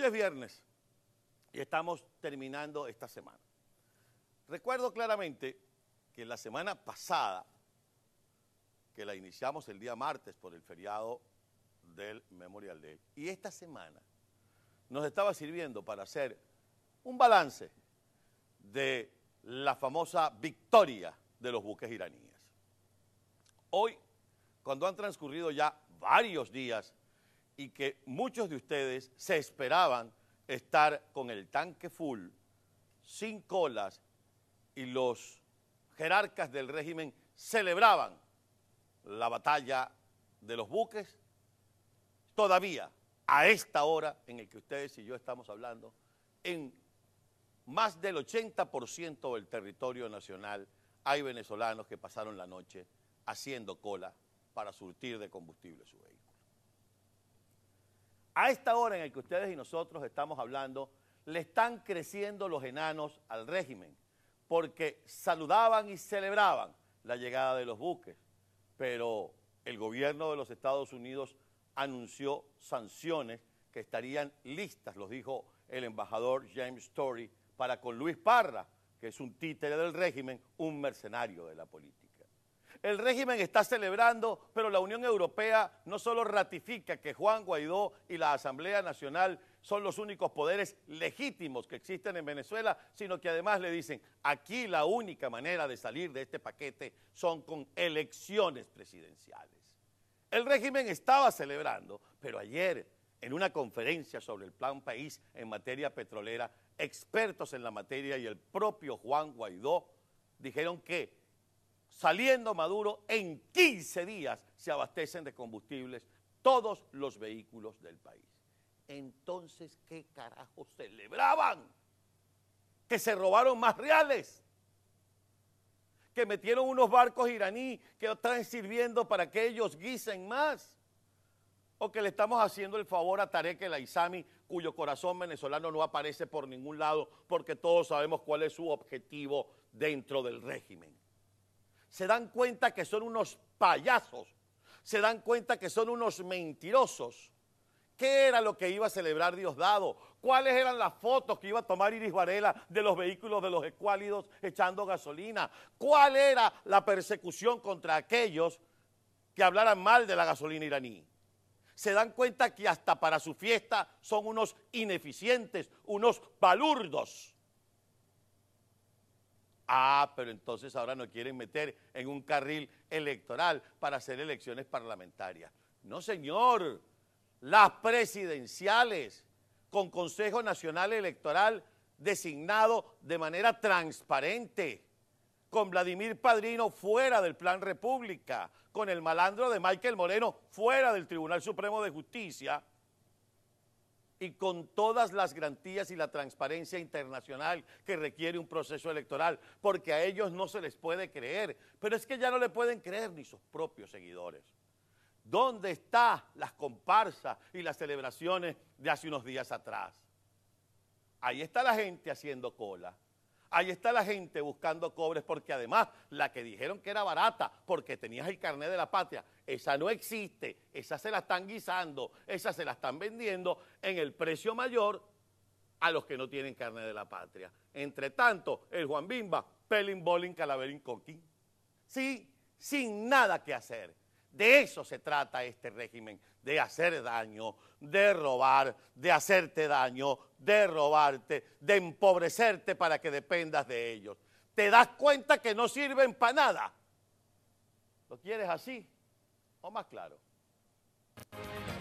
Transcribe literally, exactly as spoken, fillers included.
Hoy es viernes y estamos terminando esta semana. Recuerdo claramente que la semana pasada, que la iniciamos el día martes por el feriado del Memorial Day, y esta semana nos estaba sirviendo para hacer un balance de la famosa victoria de los buques iraníes. Hoy, cuando han transcurrido ya varios días y que muchos de ustedes se esperaban estar con el tanque full, sin colas, y los jerarcas del régimen celebraban la batalla de los buques, todavía a esta hora en el que ustedes y yo estamos hablando, en más del ochenta por ciento del territorio nacional hay venezolanos que pasaron la noche haciendo cola para surtir de combustible su vehículo. A esta hora en el que ustedes y nosotros estamos hablando, le están creciendo los enanos al régimen, porque saludaban y celebraban la llegada de los buques, pero el gobierno de los Estados Unidos anunció sanciones que estarían listas, los dijo el embajador James Story, para con Luis Parra, que es un títere del régimen, un mercenario de la política. El régimen está celebrando, pero la Unión Europea no solo ratifica que Juan Guaidó y la Asamblea Nacional son los únicos poderes legítimos que existen en Venezuela, sino que además le dicen, aquí la única manera de salir de este paquete son con elecciones presidenciales. El régimen estaba celebrando, pero ayer, en una conferencia sobre el Plan País en materia petrolera, expertos en la materia y el propio Juan Guaidó dijeron que saliendo Maduro, en quince días se abastecen de combustibles todos los vehículos del país. Entonces, ¿qué carajo celebraban? Que se robaron más reales, que metieron unos barcos iraní que están sirviendo para que ellos guisen más, o que le estamos haciendo el favor a Tarek El Aissami, cuyo corazón venezolano no aparece por ningún lado, porque todos sabemos cuál es su objetivo dentro del régimen. Se dan cuenta que son unos payasos, se dan cuenta que son unos mentirosos. ¿Qué era lo que iba a celebrar Diosdado? ¿Cuáles eran las fotos que iba a tomar Iris Varela de los vehículos de los escuálidos echando gasolina? ¿Cuál era la persecución contra aquellos que hablaran mal de la gasolina iraní? Se dan cuenta que hasta para su fiesta son unos ineficientes, unos balurdos. Ah, pero entonces ahora nos quieren meter en un carril electoral para hacer elecciones parlamentarias. No, señor, las presidenciales con Consejo Nacional Electoral designado de manera transparente, con Vladimir Padrino fuera del Plan República, con el malandro de Michael Moreno fuera del Tribunal Supremo de Justicia, y con todas las garantías y la transparencia internacional que requiere un proceso electoral, porque a ellos no se les puede creer, pero es que ya no le pueden creer ni sus propios seguidores. ¿Dónde están las comparsas y las celebraciones de hace unos días atrás? Ahí está la gente haciendo cola. Ahí está la gente buscando cobres, porque además la que dijeron que era barata porque tenías el carnet de la patria, esa no existe, esa se la están guisando, esa se la están vendiendo en el precio mayor a los que no tienen carnet de la patria. Entre tanto, el Juan Bimba, pelín, bolín, calaverín, coquín. Sí, sin nada que hacer. De eso se trata este régimen, de hacer daño, de robar, de hacerte daño, de robarte, de empobrecerte para que dependas de ellos. ¿Te das cuenta que no sirven para nada? ¿Lo quieres así o más claro?